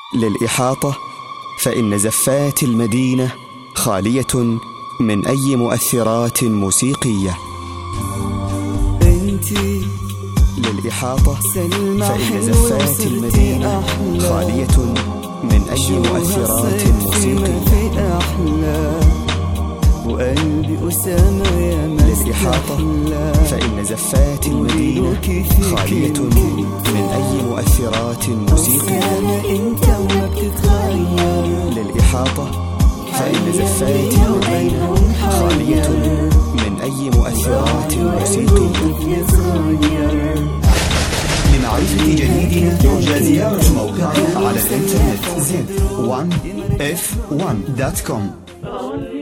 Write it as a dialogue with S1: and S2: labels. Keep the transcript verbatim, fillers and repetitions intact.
S1: للإحاطة فإن زفات المدينة خالية من أي مؤثرات موسيقية. للإحاطة فإن زفات المدينة خالية من أي مؤثرات موسيقية.
S2: وقلبي أسامة يا
S1: للإحاطة فإن زفات المدينة خالية من أي مؤثرات موسيقية. للإحاطة فإن زفات المدينة خالية من أي مؤثرات موسيقية.
S3: لمعرفة جديدنا يرجى زيارة موقعنا على الإنترنت زد وان اف وان دوت كوم.